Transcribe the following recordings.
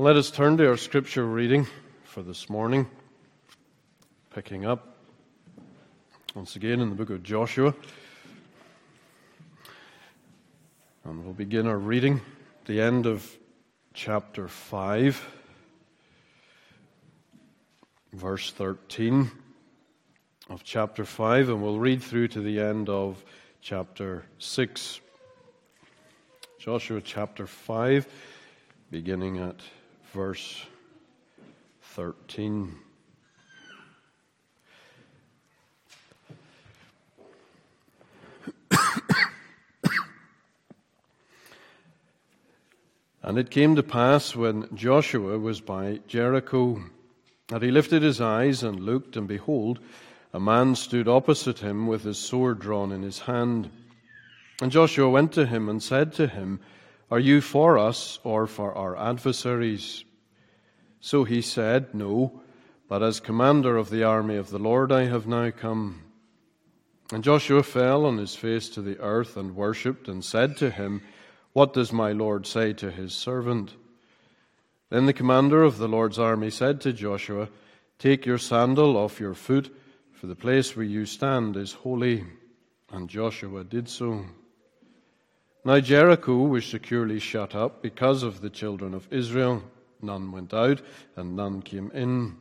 Let us turn to our scripture reading for this morning, picking up once again in the book of Joshua. And we'll begin our reading at the end of chapter 5, verse 13 of chapter 5, and we'll read through to the end of chapter 6. Joshua chapter 5, beginning at verse 13. And it came to pass when Joshua was by Jericho, that he lifted his eyes and looked, and behold, a man stood opposite him with his sword drawn in his hand. And Joshua went to him and said to him, "Are you for us or for our adversaries?" So he said, "No, but as commander of the army of the Lord I have now come." And Joshua fell on his face to the earth and worshipped, and said to him, "What does my Lord say to his servant?" Then the commander of the Lord's army said to Joshua, "Take your sandal off your foot, for the place where you stand is holy." And Joshua did so. Now Jericho was securely shut up because of the children of Israel. None went out, and none came in.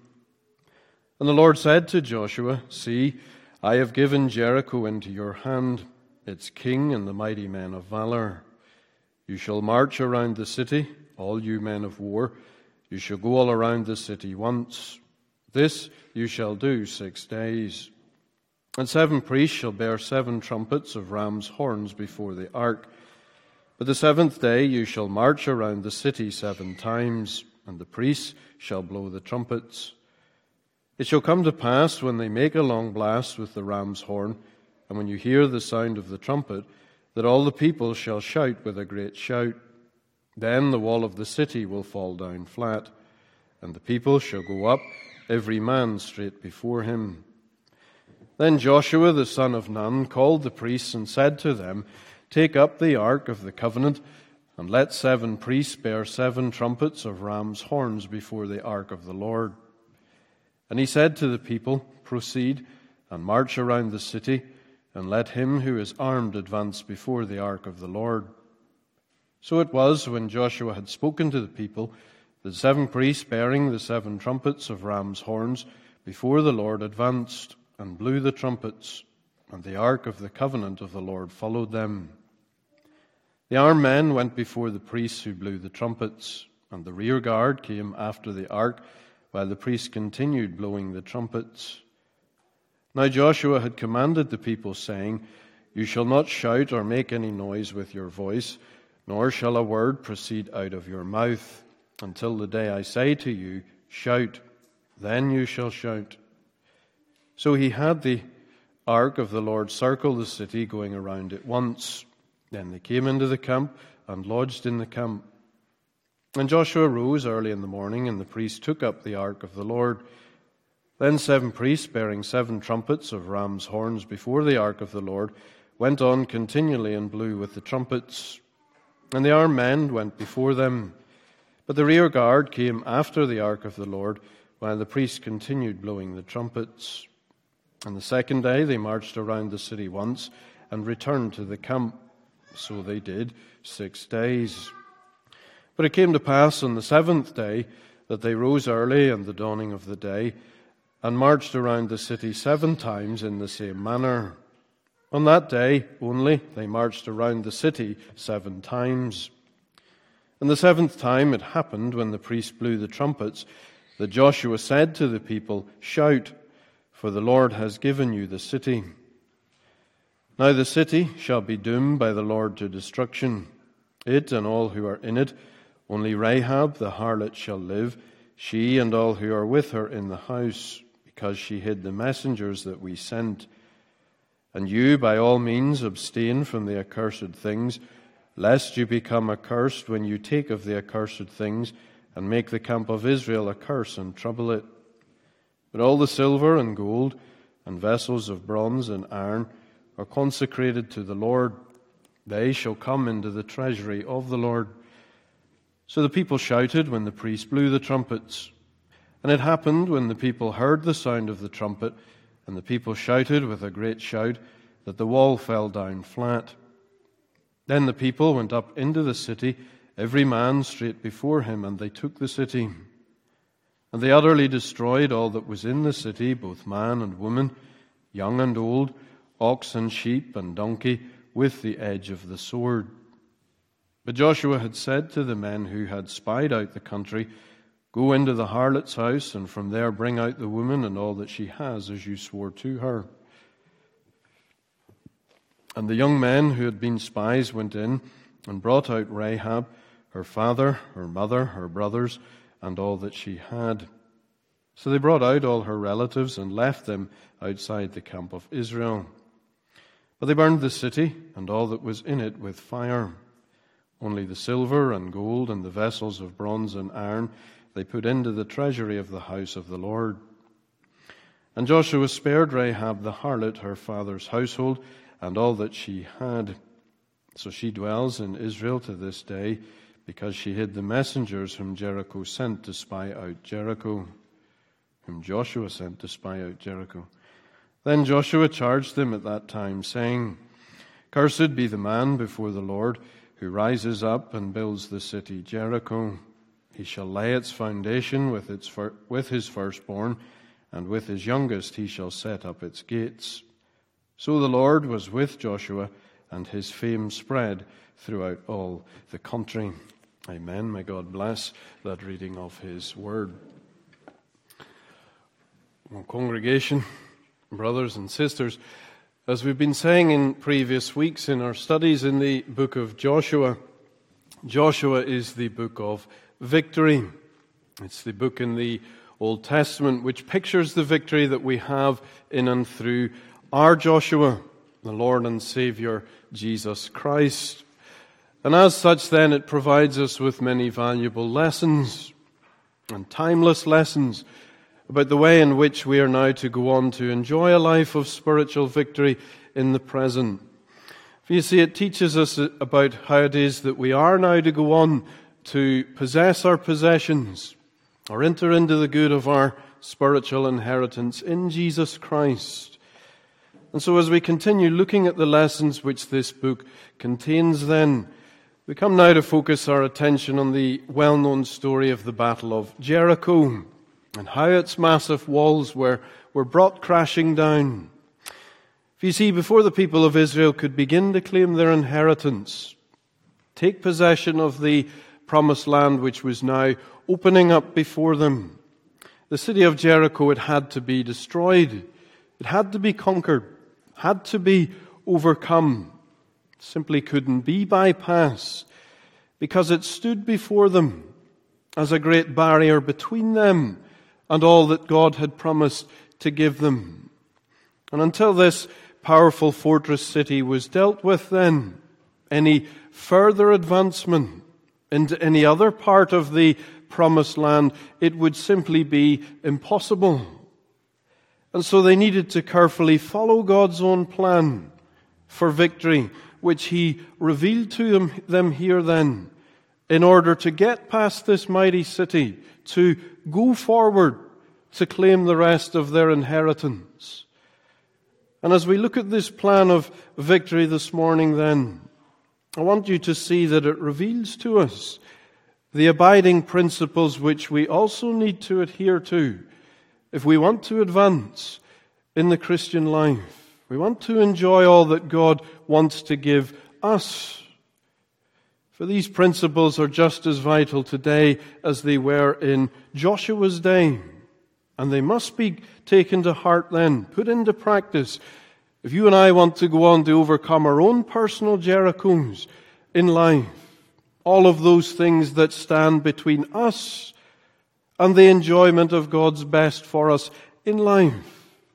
And the Lord said to Joshua, "See, I have given Jericho into your hand, its king and the mighty men of valor. You shall march around the city, all you men of war. You shall go all around the city once. This you shall do 6 days. And 7 priests shall bear 7 trumpets of ram's horns before the ark. But the 7th day you shall march around the city 7 times, and the priests shall blow the trumpets. It shall come to pass, when they make a long blast with the ram's horn, and when you hear the sound of the trumpet, that all the people shall shout with a great shout. Then the wall of the city will fall down flat, and the people shall go up, every man straight before him." Then Joshua the son of Nun called the priests and said to them, "Take up the ark of the covenant, and let 7 priests bear 7 trumpets of ram's horns before the ark of the Lord." And he said to the people, "Proceed and march around the city, and let him who is armed advance before the ark of the Lord." So it was, when Joshua had spoken to the people, that 7 priests bearing the 7 trumpets of ram's horns before the Lord advanced and blew the trumpets, and the ark of the covenant of the Lord followed them. The armed men went before the priests who blew the trumpets, and the rear guard came after the ark, while the priests continued blowing the trumpets. Now Joshua had commanded the people, saying, "You shall not shout or make any noise with your voice, nor shall a word proceed out of your mouth, until the day I say to you, 'Shout,' then you shall shout." So he had the ark of the Lord circle the city, going around it once. Then they came into the camp and lodged in the camp. And Joshua rose early in the morning, and the priests took up the ark of the Lord. Then 7 priests, bearing 7 trumpets of ram's horns before the ark of the Lord, went on continually and blew with the trumpets. And the armed men went before them. But the rear guard came after the ark of the Lord, while the priests continued blowing the trumpets. And the 2nd day they marched around the city once, and returned to the camp. So they did 6 days. But it came to pass on the 7th day that they rose early in the dawning of the day, and marched around the city 7 times in the same manner. On that day only they marched around the city 7 times. And the 7th time it happened, when the priests blew the trumpets, that Joshua said to the people, "Shout, for the Lord has given you the city." Now the city shall be doomed by the Lord to destruction, it and all who are in it. Only Rahab the harlot shall live, she and all who are with her in the house, because she hid the messengers that we sent. And you by all means abstain from the accursed things, lest you become accursed when you take of the accursed things, and make the camp of Israel a curse and trouble it. But all the silver and gold, and vessels of bronze and iron, are consecrated to the Lord. They shall come into the treasury of the Lord. So the people shouted when the priest blew the trumpets. And it happened when the people heard the sound of the trumpet, and the people shouted with a great shout, that the wall fell down flat. Then the people went up into the city, every man straight before him, and they took the city. And they utterly destroyed all that was in the city, both man and woman, young and old, ox and sheep and donkey, with the edge of the sword. But Joshua had said to the men who had spied out the country, "Go into the harlot's house, and from there bring out the woman and all that she has, as you swore to her." And the young men who had been spies went in and brought out Rahab, her father, her mother, her brothers, and all that she had. So they brought out all her relatives and left them outside the camp of Israel. But they burned the city and all that was in it with fire. Only the silver and gold and the vessels of bronze and iron they put into the treasury of the house of the Lord. And Joshua spared Rahab the harlot, her father's household, and all that she had. So she dwells in Israel to this day, because she hid the messengers whom Jericho sent to spy out Jericho. Whom Joshua sent to spy out Jericho. Then Joshua charged them at that time, saying, "Cursed be the man before the Lord, who rises up and builds the city Jericho. He shall lay its foundation with his firstborn, and with his youngest he shall set up its gates." So the Lord was with Joshua, and his fame spread throughout all the country. Amen. May God bless that reading of his word. Well, congregation, brothers and sisters, as we've been saying in previous weeks in our studies in the book of Joshua, Joshua is the book of victory. It's the book in the Old Testament which pictures the victory that we have in and through our Joshua, the Lord and Savior, Jesus Christ. And as such, then, it provides us with many valuable lessons and timeless lessons about the way in which we are now to go on to enjoy a life of spiritual victory in the present. For you see, it teaches us about how it is that we are now to go on to possess our possessions or enter into the good of our spiritual inheritance in Jesus Christ. And so as we continue looking at the lessons which this book contains, then, we come now to focus our attention on the well-known story of the Battle of Jericho and how its massive walls were brought crashing down. For you see, before the people of Israel could begin to claim their inheritance, take possession of the promised land which was now opening up before them, the city of Jericho, it had to be destroyed. It had to be conquered, had to be overcome. Simply couldn't be bypassed, because it stood before them as a great barrier between them and all that God had promised to give them. And until this powerful fortress city was dealt with, then any further advancement into any other part of the promised land, it would simply be impossible. And so they needed to carefully follow God's own plan for victory, which he revealed to them here then, in order to get past this mighty city, to go forward to claim the rest of their inheritance. And as we look at this plan of victory this morning then, I want you to see that it reveals to us the abiding principles which we also need to adhere to if we want to advance in the Christian life. We want to enjoy all that God wants to give us. For these principles are just as vital today as they were in Joshua's day. And they must be taken to heart then, put into practice, if you and I want to go on to overcome our own personal Jerichos in life. All of those things that stand between us and the enjoyment of God's best for us in life.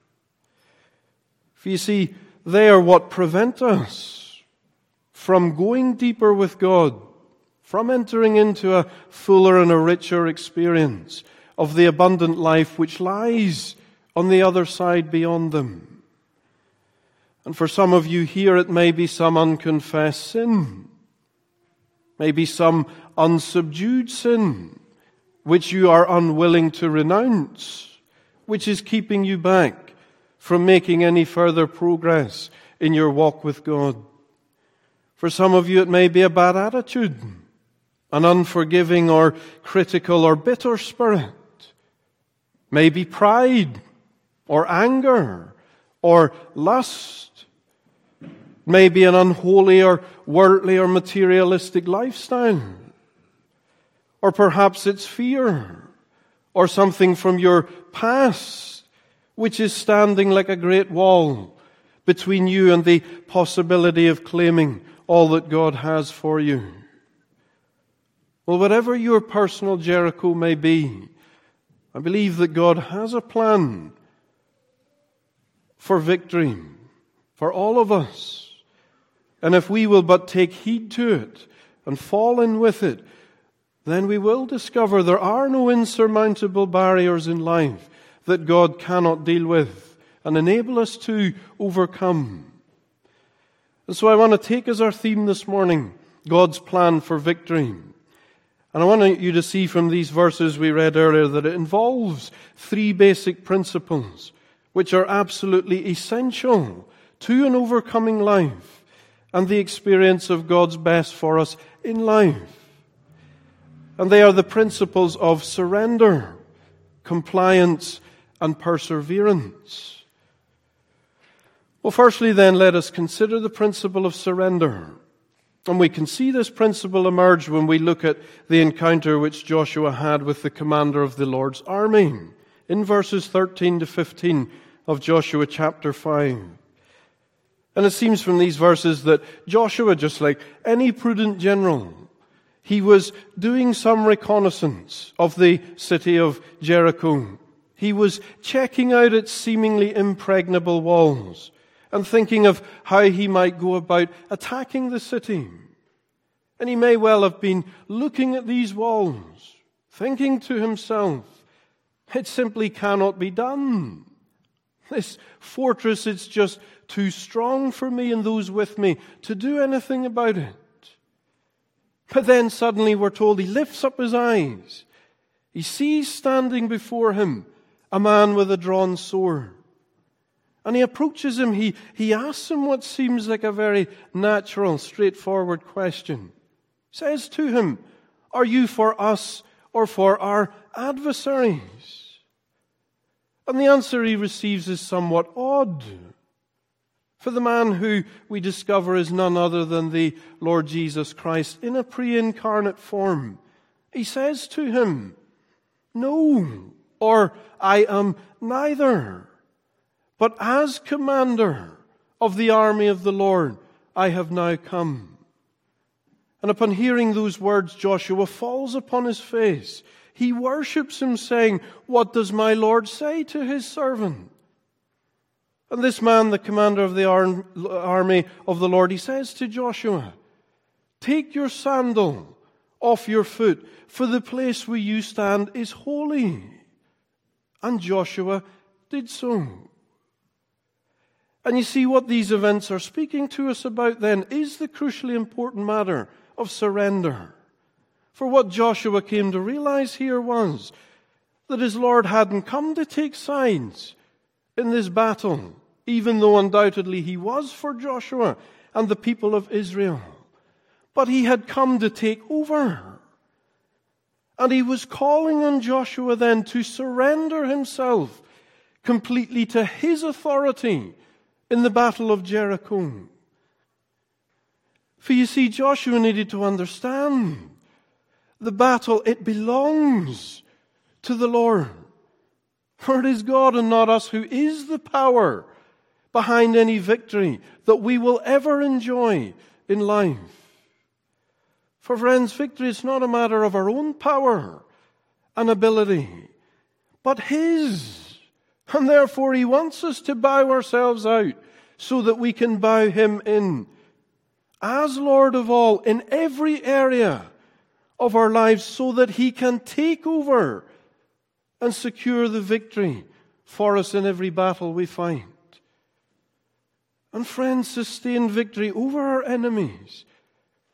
For you see, they are what prevent us from going deeper with God, from entering into a fuller and a richer experience of the abundant life which lies on the other side beyond them. And for some of you here, it may be some unconfessed sin, maybe some unsubdued sin, which you are unwilling to renounce, which is keeping you back from making any further progress in your walk with God. For some of you, it may be a bad attitude, an unforgiving or critical or bitter spirit, maybe pride or anger or lust, maybe an unholy or worldly or materialistic lifestyle, or perhaps it's fear or something from your past which is standing like a great wall between you and the possibility of claiming all that God has for you. Well, whatever your personal Jericho may be, I believe that God has a plan for victory for all of us. And if we will but take heed to it and fall in with it, then we will discover there are no insurmountable barriers in life that God cannot deal with and enable us to overcome. And so I want to take as our theme this morning, God's plan for victory. And I want you to see from these verses we read earlier that it involves three basic principles which are absolutely essential to an overcoming life and the experience of God's best for us in life. And they are the principles of surrender, compliance, and perseverance. Well, firstly then, let us consider the principle of surrender. And we can see this principle emerge when we look at the encounter which Joshua had with the commander of the Lord's army in verses 13 to 15 of Joshua chapter 5. And it seems from these verses that Joshua, just like any prudent general, he was doing some reconnaissance of the city of Jericho. He was checking out its seemingly impregnable walls and thinking of how he might go about attacking the city. And he may well have been looking at these walls, thinking to himself, it simply cannot be done. This fortress is just too strong for me and those with me to do anything about it. But then suddenly we're told he lifts up his eyes. He sees standing before him a man with a drawn sword. And he approaches him. He asks him what seems like a very natural, straightforward question. Says to him, are you for us or for our adversaries? And the answer he receives is somewhat odd. For the man who we discover is none other than the Lord Jesus Christ in a pre-incarnate form. He says to him, no, or I am neither. But as commander of the army of the Lord, I have now come. And upon hearing those words, Joshua falls upon his face. He worships him, saying, what does my Lord say to his servant? And this man, the commander of the army of the Lord, he says to Joshua, take your sandal off your foot, for the place where you stand is holy. And Joshua did so. And you see what these events are speaking to us about then is the crucially important matter of surrender. For what Joshua came to realize here was that his Lord hadn't come to take sides in this battle, even though undoubtedly he was for Joshua and the people of Israel. But he had come to take over. And he was calling on Joshua then to surrender himself completely to his authority in the battle of Jericho. For you see, Joshua needed to understand the battle, it belongs to the Lord. For it is God and not us who is the power behind any victory that we will ever enjoy in life. For friends, victory is not a matter of our own power and ability, but His. And therefore He wants us to bow ourselves out so that we can bow Him in as Lord of all in every area of our lives so that He can take over and secure the victory for us in every battle we find. And friends, sustained victory over our enemies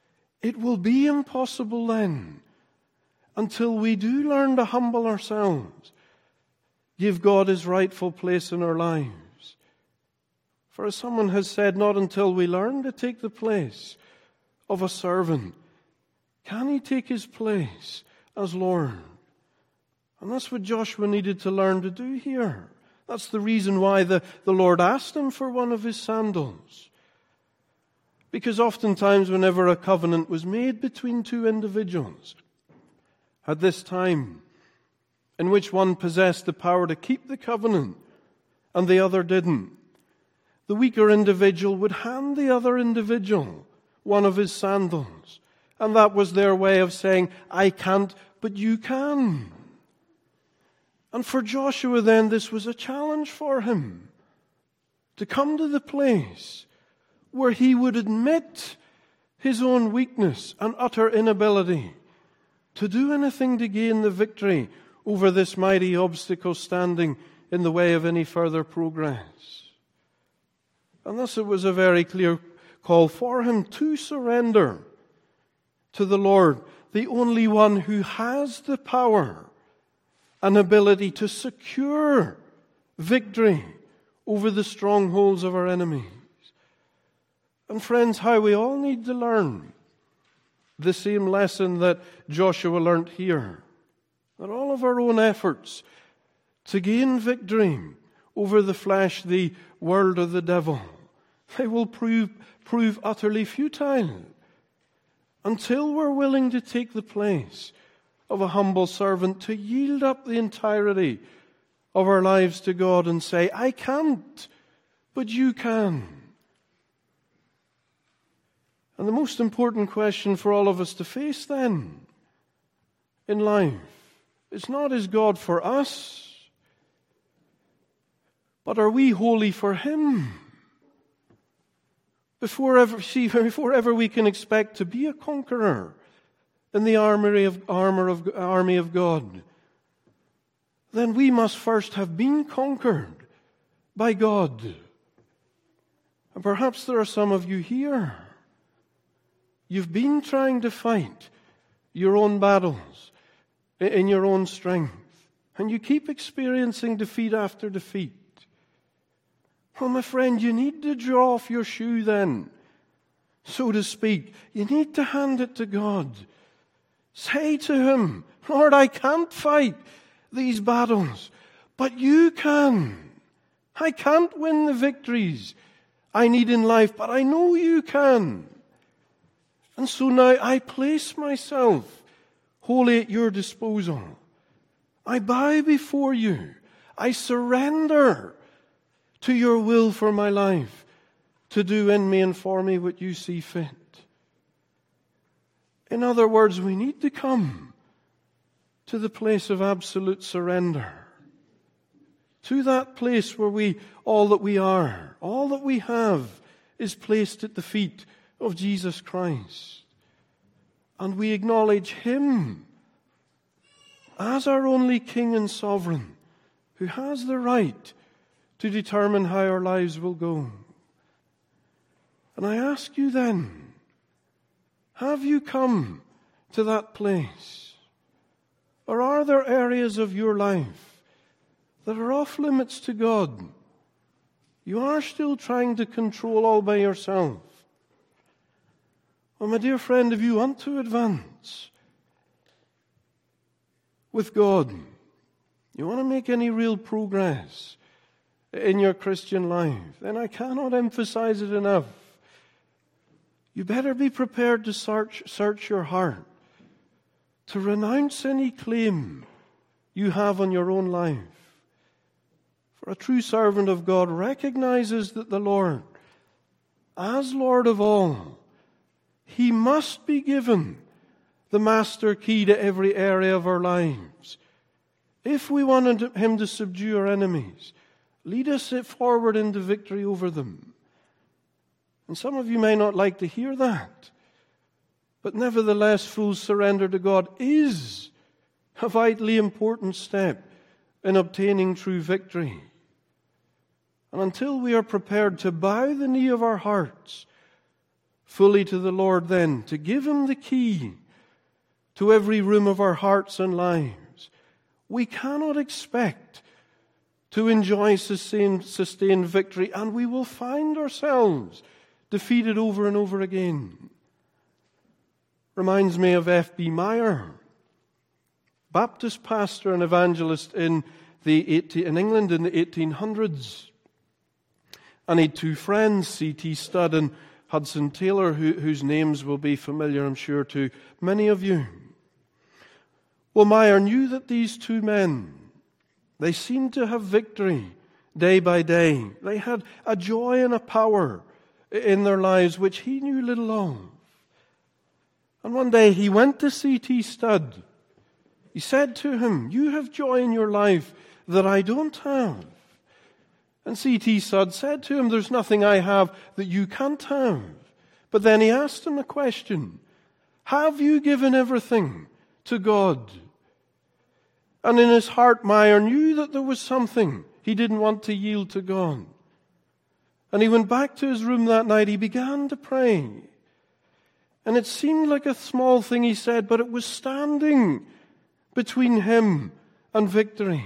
It will be impossible then, until we do learn to humble ourselves, give God His rightful place in our lives. For as someone has said, not until we learn to take the place of a servant can He take His place as Lord. And that's what Joshua needed to learn to do here. That's the reason why the Lord asked him for one of his sandals. Because oftentimes whenever a covenant was made between two individuals, at this time, in which one possessed the power to keep the covenant and the other didn't, the weaker individual would hand the other individual one of his sandals. And that was their way of saying, I can't, but you can. And for Joshua then, this was a challenge for him to come to the place where he would admit his own weakness and utter inability to do anything to gain the victory over this mighty obstacle standing in the way of any further progress. And thus it was a very clear call for him to surrender to the Lord, the only one who has the power and ability to secure victory over the strongholds of our enemies. And friends, how we all need to learn the same lesson that Joshua learnt here. That all of our own efforts to gain victory over the flesh, the world, or the devil, they will prove utterly futile until we're willing to take the place of a humble servant, to yield up the entirety of our lives to God and say, I can't, but you can. And the most important question for all of us to face then in life is not, is God for us, but are we wholly for Him? Before ever we can expect to be a conqueror in the army of God, then we must first have been conquered by God. And perhaps there are some of you here. You've been trying to fight your own battles in your own strength, and you keep experiencing defeat after defeat. Well, my friend, you need to draw off your shoe then, so to speak. You need to hand it to God. Say to Him, Lord, I can't fight these battles, but you can. I can't win the victories I need in life, but I know you can. And so now I place myself wholly at your disposal. I bow before you. I surrender to your will for my life, to do in me and for me what you see fit. In other words, we need to come to the place of absolute surrender. To that place where all that we are, all that we have, is placed at the feet of Jesus Christ. And we acknowledge Him as our only King and Sovereign, who has the right to determine how our lives will go. And I ask you then, have you come to that place? Or are there areas of your life that are off limits to God? You are still trying to control all by yourself. Well, my dear friend, if you want to advance with God, you want to make any real progress in your Christian life, then I cannot emphasize it enough. You better be prepared to search your heart, to renounce any claim you have on your own life. For a true servant of God recognizes that the Lord, as Lord of all, He must be given the master key to every area of our lives. If we want Him to subdue our enemies, lead us forward into victory over them. And some of you may not like to hear that, but nevertheless, full surrender to God is a vitally important step in obtaining true victory. And until we are prepared to bow the knee of our hearts fully to the Lord then, to give Him the key to every room of our hearts and lives, we cannot expect to enjoy sustained victory, and we will find ourselves defeated over and over again. Reminds me of F.B. Meyer, Baptist pastor and evangelist in England in the 1800s. And he had two friends, C.T. Studd and Hudson Taylor, whose names will be familiar, I'm sure, to many of you. Well, Meyer knew that these two men, they seemed to have victory day by day. They had a joy and a power in their lives which he knew little of. And one day he went to C.T. Studd. He said to him, "You have joy in your life that I don't have." And C.T. Studd said to him, "There's nothing I have that you can't have." But then he asked him a question. "Have you given everything to God?" And in his heart, Meyer knew that there was something he didn't want to yield to God. And he went back to his room that night. He began to pray. And it seemed like a small thing, he said, but it was standing between him and victory.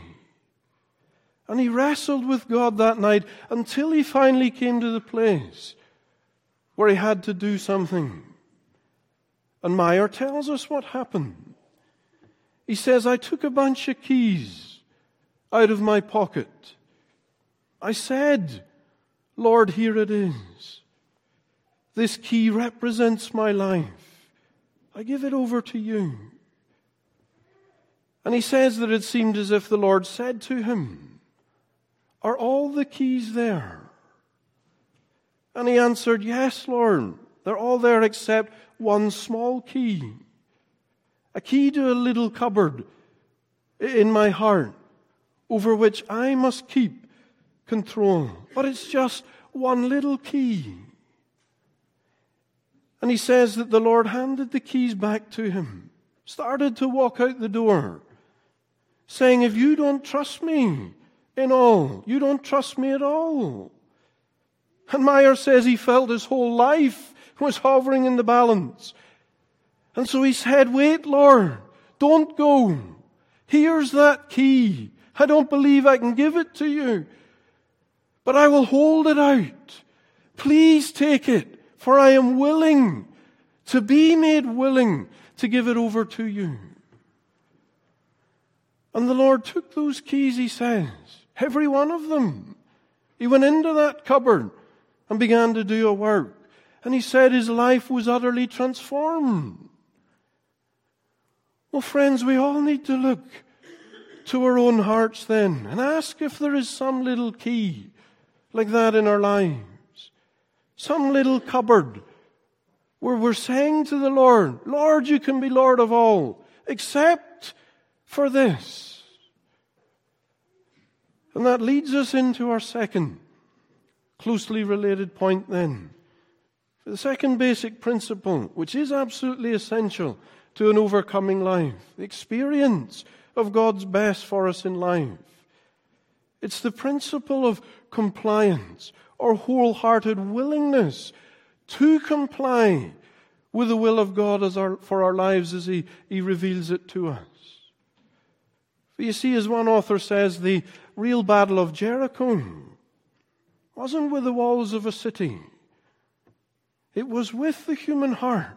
And he wrestled with God that night until he finally came to the place where he had to do something. And Meyer tells us what happened. He says, "I took a bunch of keys out of my pocket. I said, 'Lord, here it is. This key represents my life. I give it over to you.'" And he says that it seemed as if the Lord said to him, "Are all the keys there?" And he answered, "Yes, Lord, they're all there except one small key. A key to a little cupboard in my heart over which I must keep control. But it's just one little key." And he says that the Lord handed the keys back to him, started to walk out the door, saying, "If you don't trust me in all, you don't trust me at all." And Meyer says he felt his whole life was hovering in the balance. And so he said, "Wait, Lord, don't go. Here's that key. I don't believe I can give it to you, but I will hold it out. Please take it, for I am willing to be made willing to give it over to you." And the Lord took those keys, he says, every one of them. He went into that cupboard and began to do a work. And he said his life was utterly transformed. Well, friends, we all need to look to our own hearts then and ask if there is some little key like that in our lives. Some little cupboard where we're saying to the Lord, "Lord, you can be Lord of all, except for this." And that leads us into our second closely related point then. The second basic principle, which is absolutely essential to an overcoming life, the experience of God's best for us in life. It's the principle of compliance or wholehearted willingness to comply with the will of God for our lives as He reveals it to us. For you see, as one author says, the real battle of Jericho wasn't with the walls of a city. It was with the human heart.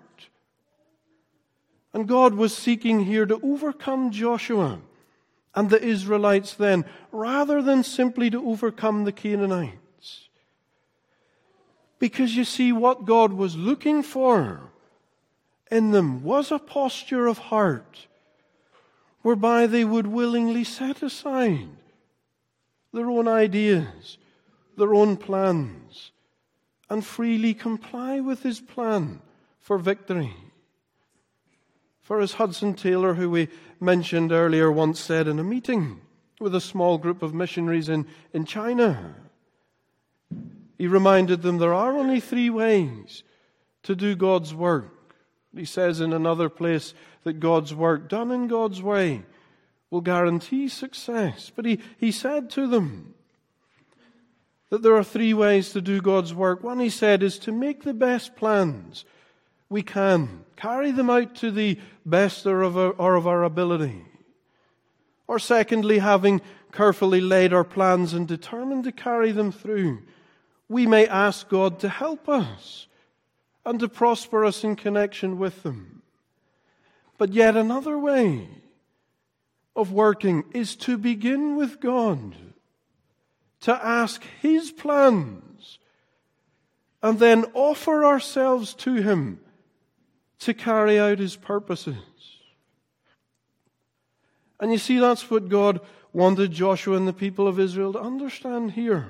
And God was seeking here to overcome Joshua and the Israelites then, rather than simply to overcome the Canaanites. Because you see, what God was looking for in them was a posture of heart whereby they would willingly set aside their own ideas, their own plans, and freely comply with His plan for victory. For as Hudson Taylor, who we mentioned earlier, once said in a meeting with a small group of missionaries in China, he reminded them there are only 3 ways to do God's work. He says in another place that God's work, done in God's way, will guarantee success. But he said to them, that there are three ways to do God's work. One, he said, is to make the best plans we can. Carry them out to the best of our ability. Or secondly, having carefully laid our plans and determined to carry them through, we may ask God to help us and to prosper us in connection with them. But yet another way of working is to begin with God, to ask His plans, and then offer ourselves to Him to carry out His purposes. And you see, that's what God wanted Joshua and the people of Israel to understand here.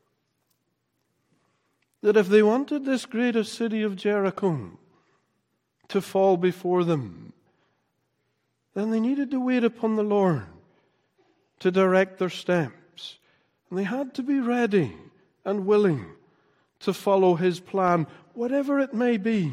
That if they wanted this great city of Jericho to fall before them, then they needed to wait upon the Lord to direct their steps. And they had to be ready and willing to follow His plan, whatever it may be.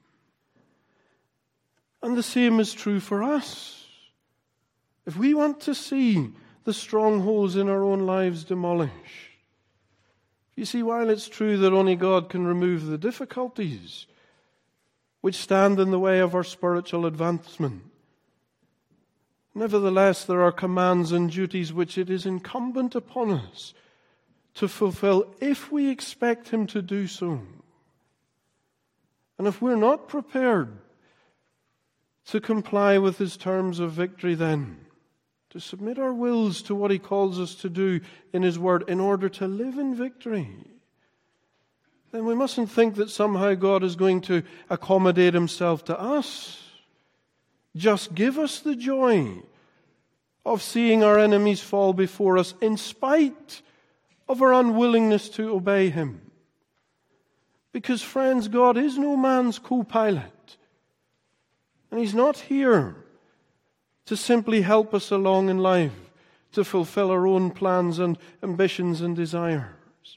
And the same is true for us. If we want to see the strongholds in our own lives demolished, you see, while it's true that only God can remove the difficulties which stand in the way of our spiritual advancement, nevertheless, there are commands and duties which it is incumbent upon us to fulfill if we expect Him to do so. And if we're not prepared to comply with His terms of victory, then to submit our wills to what He calls us to do in His Word in order to live in victory, then we mustn't think that somehow God is going to accommodate Himself to us. Just give us the joy of seeing our enemies fall before us in spite of our unwillingness to obey Him. Because, friends, God is no man's co-pilot. And He's not here to simply help us along in life, to fulfill our own plans and ambitions and desires.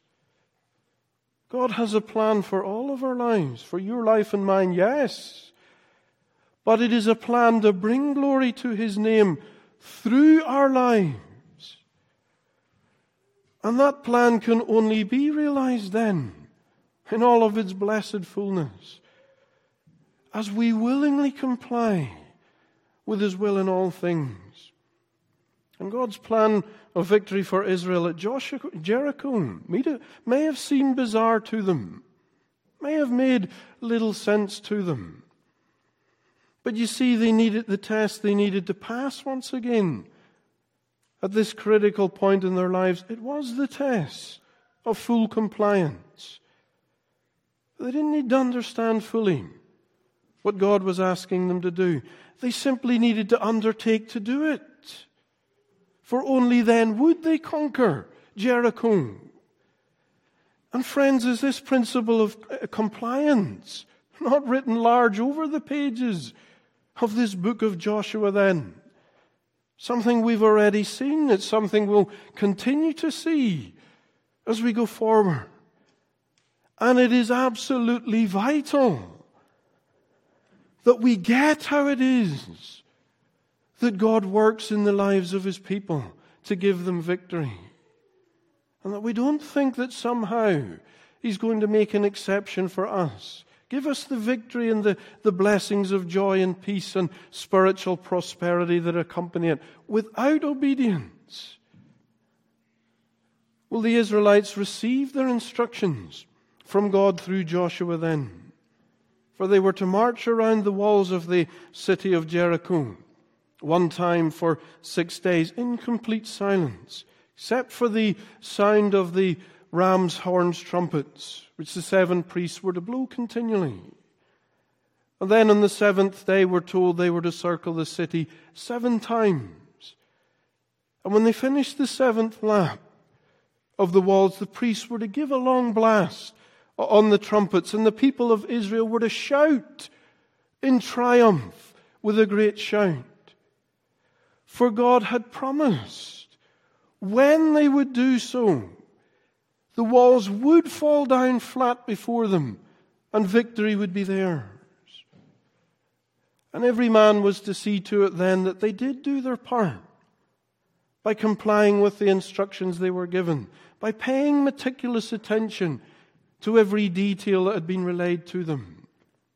God has a plan for all of our lives, for your life and mine, yes. But it is a plan to bring glory to His name through our lives. And that plan can only be realized then, in all of its blessed fullness, as we willingly comply with His will in all things. And God's plan of victory for Israel at Jericho may have seemed bizarre to them, may have made little sense to them. But you see, they needed the test they needed to pass once again. At this critical point in their lives, it was the test of full compliance. They didn't need to understand fully what God was asking them to do. They simply needed to undertake to do it. For only then would they conquer Jericho. And friends, is this principle of compliance not written large over the pages of this book of Joshua then? Something we've already seen. It's something we'll continue to see as we go forward. And it is absolutely vital that we get how it is that God works in the lives of His people to give them victory. And that we don't think that somehow He's going to make an exception for us. Give us the victory and the blessings of joy and peace and spiritual prosperity that accompany it without obedience. Will the Israelites receive their instructions from God through Joshua then? For they were to march around the walls of the city of Jericho one time for 6 days in complete silence, except for the sound of the ram's horns, trumpets, which the 7 priests were to blow continually. And then on the 7th day, we're told they were to circle the city 7 times. And when they finished the 7th lap of the walls, the priests were to give a long blast on the trumpets, and the people of Israel were to shout in triumph with a great shout. For God had promised when they would do so, the walls would fall down flat before them and victory would be theirs. And every man was to see to it then that they did do their part by complying with the instructions they were given, by paying meticulous attention to every detail that had been relayed to them.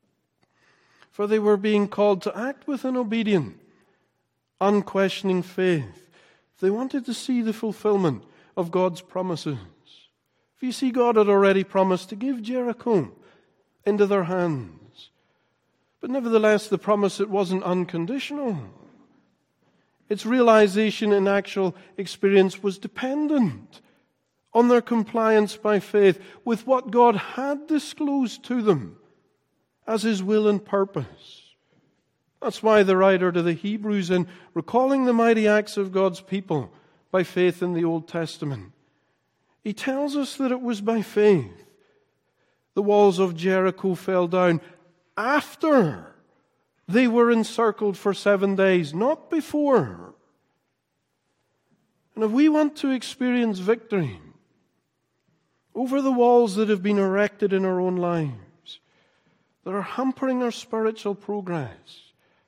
For they were being called to act with an obedient, unquestioning faith. They wanted to see the fulfillment of God's promises. For you see, God had already promised to give Jericho into their hands. But nevertheless, the promise, it wasn't unconditional. Its realization in actual experience was dependent on their compliance by faith with what God had disclosed to them as His will and purpose. That's why the writer to the Hebrews, in recalling the mighty acts of God's people by faith in the Old Testament, he tells us that it was by faith the walls of Jericho fell down after they were encircled for 7 days, not before. And if we want to experience victory over the walls that have been erected in our own lives, that are hampering our spiritual progress,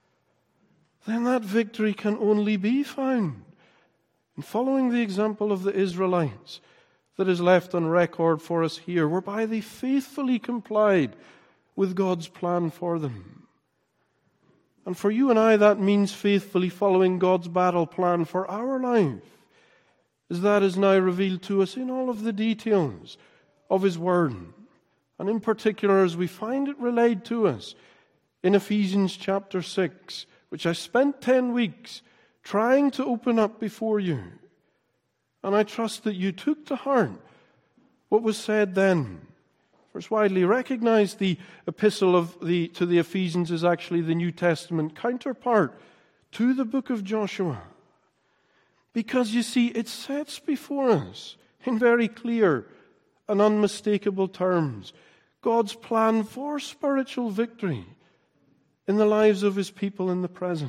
then that victory can only be found in following the example of the Israelites that is left on record for us here, whereby they faithfully complied with God's plan for them. And for you and I, that means faithfully following God's battle plan for our life, as that is now revealed to us in all of the details of His Word, and in particular as we find it relayed to us in Ephesians chapter 6, which I spent 10 weeks trying to open up before you. And I trust that you took to heart what was said then. For it's widely recognized the epistle to the Ephesians is actually the New Testament counterpart to the book of Joshua. Because you see, it sets before us in very clear and unmistakable terms God's plan for spiritual victory in the lives of His people in the present.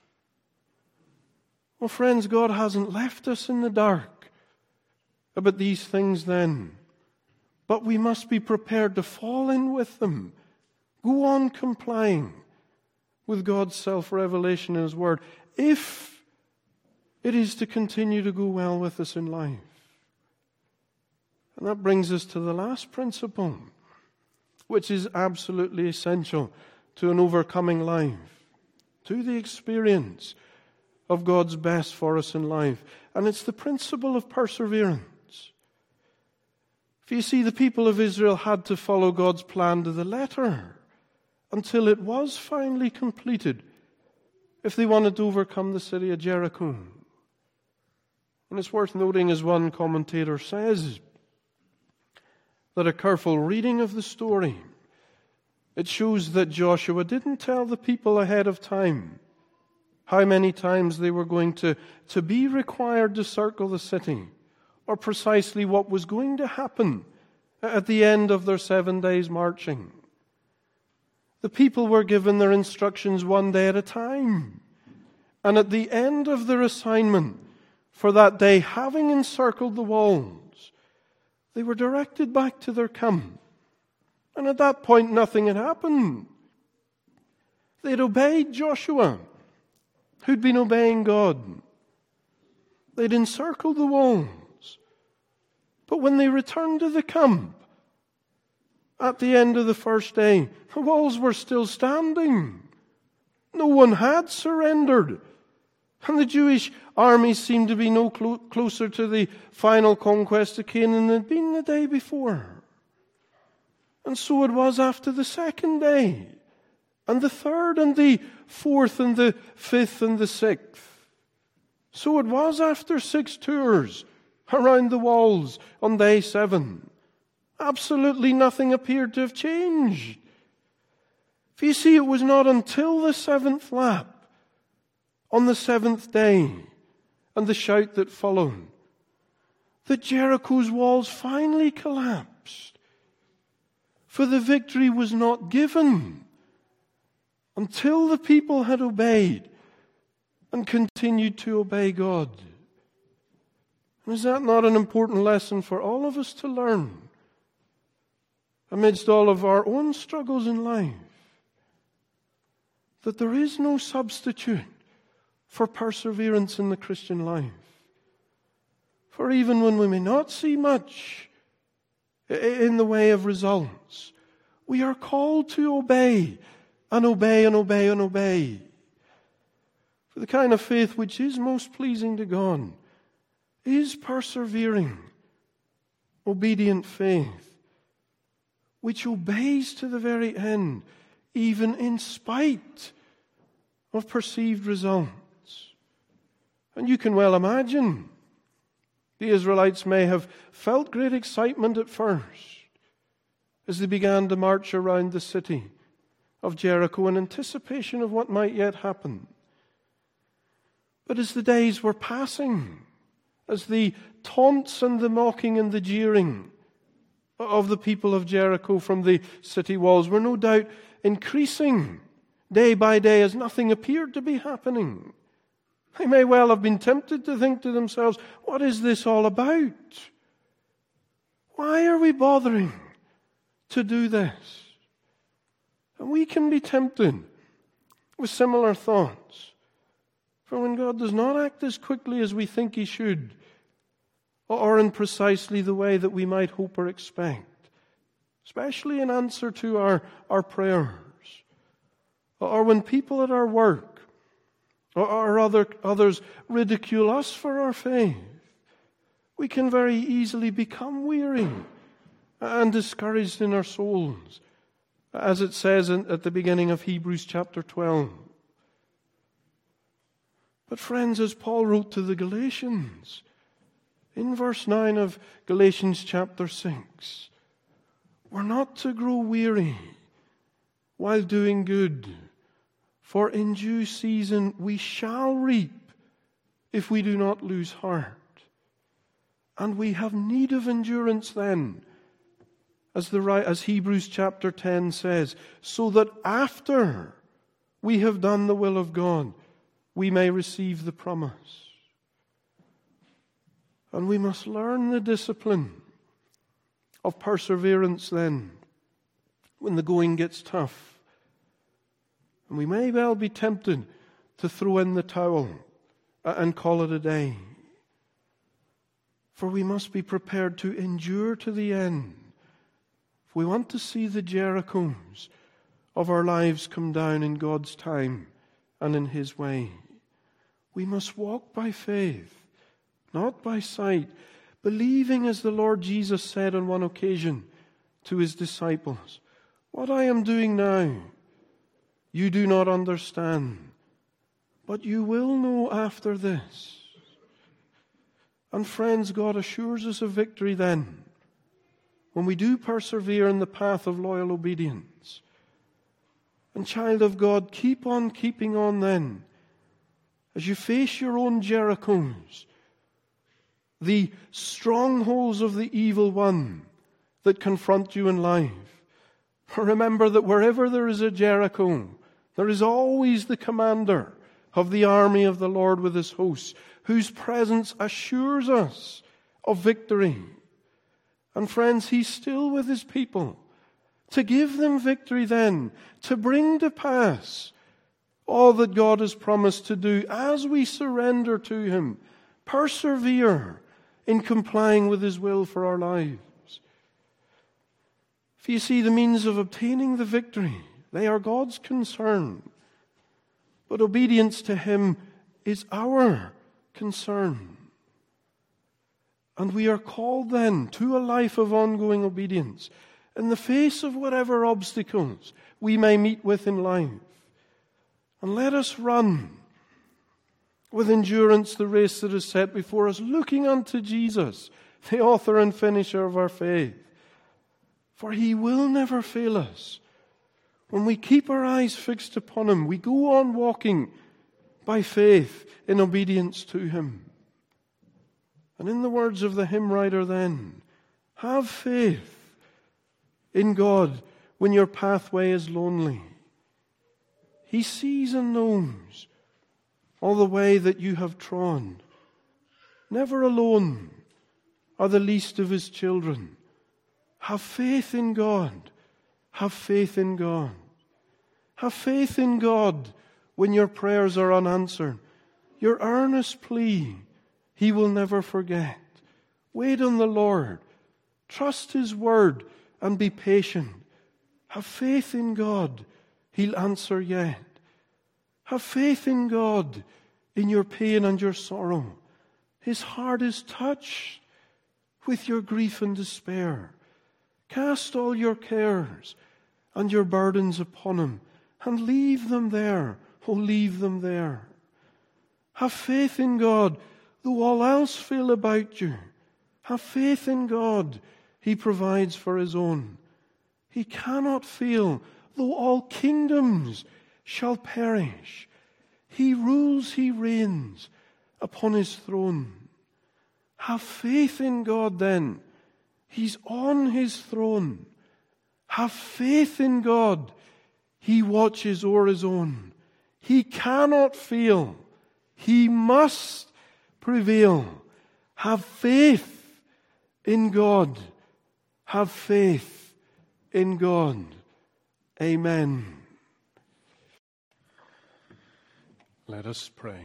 Well, friends, God hasn't left us in the dark about these things then. But we must be prepared to fall in with them. Go on complying with God's self-revelation in His Word, if it is to continue to go well with us in life. And that brings us to the last principle, which is absolutely essential to an overcoming life, to the experience of God's best for us in life. And it's the principle of perseverance. For you see, the people of Israel had to follow God's plan to the letter until it was finally completed if they wanted to overcome the city of Jericho. And it's worth noting, as one commentator says, that a careful reading of the story, it shows that Joshua didn't tell the people ahead of time how many times they were going to be required to circle the city, or precisely what was going to happen at the end of their 7 days marching. The people were given their instructions one day at a time. And at the end of their assignment for that day, having encircled the walls, they were directed back to their camp. And at that point, nothing had happened. They'd obeyed Joshua, who'd been obeying God. They'd encircled the walls. But when they returned to the camp, at the end of the first day, the walls were still standing. No one had surrendered. And the Jewish army seemed to be no closer to the final conquest of Canaan than they'd been the day before. And so it was after the second day, and the third, and the fourth, and the fifth, and the sixth. So it was after 6 tours around the walls on day 7. Absolutely nothing appeared to have changed. For you see, it was not until the 7th lap, on the 7th day, and the shout that followed, that Jericho's walls finally collapsed. For the victory was not given until the people had obeyed and continued to obey God. And is that not an important lesson for all of us to learn amidst all of our own struggles in life? That there is no substitute for perseverance in the Christian life. For even when we may not see much in the way of results, we are called to obey and obey and obey and obey. For the kind of faith which is most pleasing to God is persevering, obedient faith, which obeys to the very end, even in spite of perceived results. And you can well imagine the Israelites may have felt great excitement at first as they began to march around the city of Jericho in anticipation of what might yet happen. But as the days were passing, as the taunts and the mocking and the jeering of the people of Jericho from the city walls were no doubt increasing day by day as nothing appeared to be happening, they may well have been tempted to think to themselves, what is this all about? Why are we bothering to do this? And we can be tempted with similar thoughts. For when God does not act as quickly as we think He should, or in precisely the way that we might hope or expect, especially in answer to our prayers, or when people at our work or others ridicule us for our faith, we can very easily become weary and discouraged in our souls, as it says at the beginning of Hebrews chapter 12. But friends, as Paul wrote to the Galatians, in verse 9 of Galatians chapter 6, we're not to grow weary while doing good, for in due season we shall reap if we do not lose heart. And we have need of endurance then, as Hebrews chapter 10 says, so that after we have done the will of God, we may receive the promise. And we must learn the discipline of perseverance then, when the going gets tough. And we may well be tempted to throw in the towel and call it a day. For we must be prepared to endure to the end if we want to see the Jerichos of our lives come down in God's time and in His way. We must walk by faith, not by sight, believing, as the Lord Jesus said on one occasion to His disciples, what I am doing now, you do not understand, but you will know after this. And friends, God assures us of victory then, when we do persevere in the path of loyal obedience. And child of God, keep on keeping on then, as you face your own Jerichos, the strongholds of the evil one that confront you in life. Remember that wherever there is a Jericho, there is always the commander of the army of the Lord with His hosts, whose presence assures us of victory. And friends, He's still with His people to give them victory then, to bring to pass all that God has promised to do as we surrender to Him, persevere in complying with His will for our lives. If you see the means of obtaining the victory, they are God's concern. But obedience to Him is our concern. And we are called then to a life of ongoing obedience in the face of whatever obstacles we may meet with in life. And let us run with endurance the race that is set before us, looking unto Jesus, the author and finisher of our faith. For He will never fail us. When we keep our eyes fixed upon Him, we go on walking by faith in obedience to Him. And in the words of the hymn writer then, have faith in God when your pathway is lonely. He sees and knows all the way that you have trod. Never alone are the least of His children. Have faith in God. Have faith in God. Have faith in God when your prayers are unanswered. Your earnest plea He will never forget. Wait on the Lord. Trust His word and be patient. Have faith in God. He'll answer yet. Have faith in God in your pain and your sorrow. His heart is touched with your grief and despair. Cast all your cares and your burdens upon Him and leave them there. Oh, leave them there. Have faith in God, though all else fail about you. Have faith in God. He provides for His own. He cannot fail, though all kingdoms shall perish. He rules, He reigns upon His throne. Have faith in God then. He's on His throne. Have faith in God. He watches o'er His own. He cannot fail. He must prevail. Have faith in God. Have faith in God. Amen. Let us pray.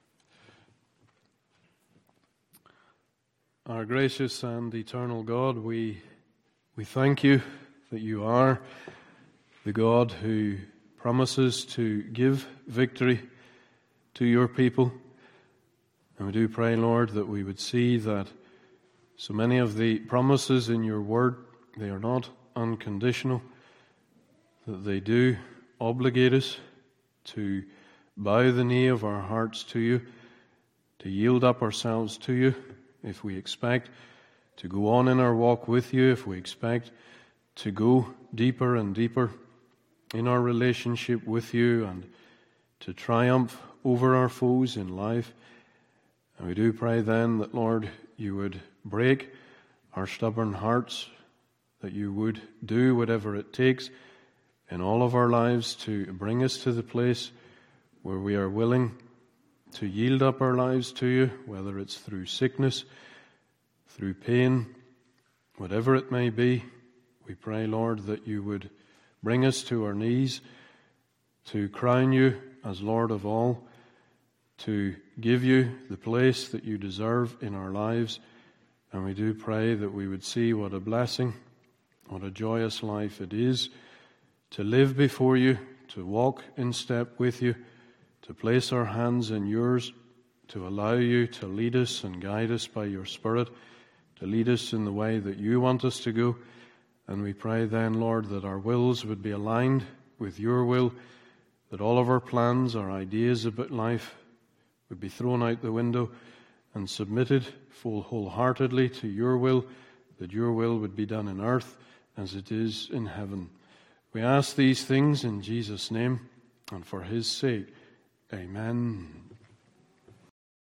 Our gracious and eternal God, we thank You that You are the God who promises to give victory to Your people. And we do pray, Lord, that we would see that so many of the promises in Your word, they are not unconditional, that they do obligate us to bow the knee of our hearts to You, to yield up ourselves to You, if we expect to go on in our walk with You, if we expect to go deeper and deeper in our relationship with You and to triumph over our foes in life. And we do pray then that, Lord, You would break our stubborn hearts, that You would do whatever it takes in all of our lives to bring us to the place where we are willing to yield up our lives to You, whether it's through sickness, through pain, whatever it may be. We pray, Lord, that You would bring us to our knees to crown You as Lord of all, to give You the place that You deserve in our lives. And we do pray that we would see what a blessing, what a joyous life it is to live before You, to walk in step with You, to place our hands in Yours, to allow You to lead us and guide us by Your Spirit, to lead us in the way that You want us to go. And we pray then, Lord, that our wills would be aligned with Your will, that all of our plans, our ideas about life would be thrown out the window and submitted wholeheartedly to Your will, that Your will would be done in earth as it is in heaven. We ask these things in Jesus' name and for His sake. Amen.